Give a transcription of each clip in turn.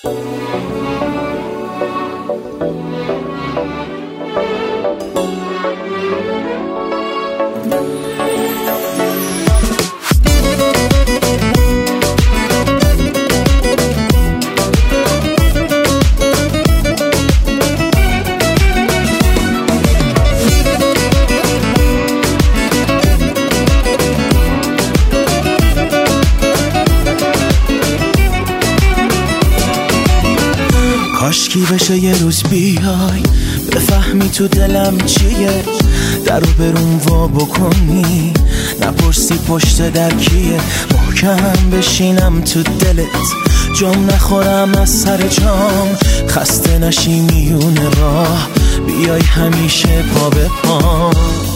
کاشکی بشه یه روز بیای بفهمی تو دلم چیه، درو بروم وا بکنی نپرسی پشت در کیه، محکم بشینم تو دلت جام نخورم از سر جام، خسته نشی میون راه بیای همیشه پا به پا.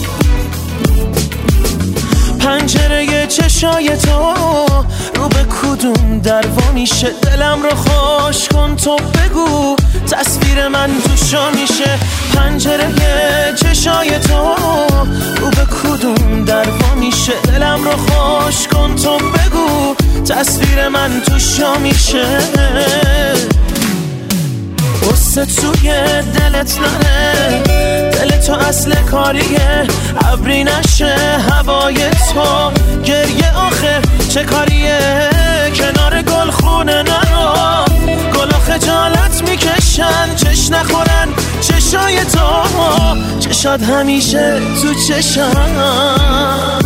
پنجره چشای تو رو به کدوم دروا میشه، دلم رو خوش کن تو بگو تصویر من توشا میشه. پنجره چشای تو رو به کدوم دروا میشه، دلم رو خوش کن تو بگو تصویر من توشا میشه. غصه توی دلت نره، دل تو اصل کاریه، ابری نشه هوای تو گریه آخه چه کاریه، کنار گل خونه نرو گلا خجالت میکشن چش نخورن چشای تو، چشات همیشه تو چشم.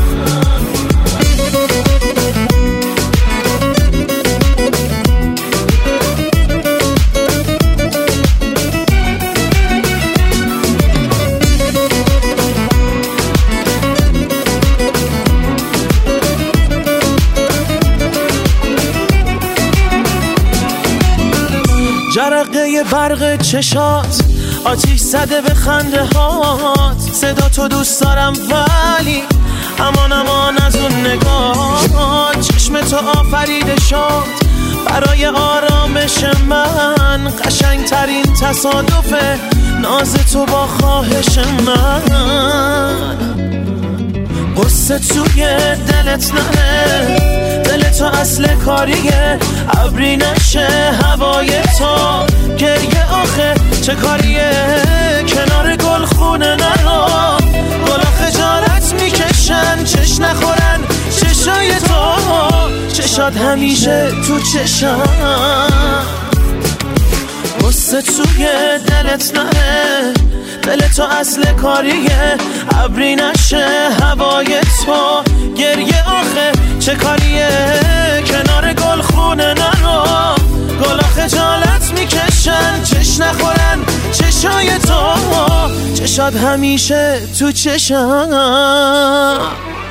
جرقه برق چشات آتیش زده به خنده هات، صدا تو دوست دارم ولی امان از اون نگاه، چشم تو آفریده شد برای آرامش من، قشنگ ترین تصادفه ناز تو با خواهش من. غصه توی دلت نره، دل تو اصل کاریه، ابری نشه هوای تو گریه آخه چه کاریه، کنار گل خونه نرو گلا خجالت میکشن چش نخورن چشای تو، چشات همیشه تو چشم. غصه توی دلت نره، دل تو اصل کاریه، ابری نشه هوای تو گریه آخه چه کاریه، کنار گل خونه نرو گلا خجالت میکشن چش نخورن چشای تو، چشات همیشه تو چشم.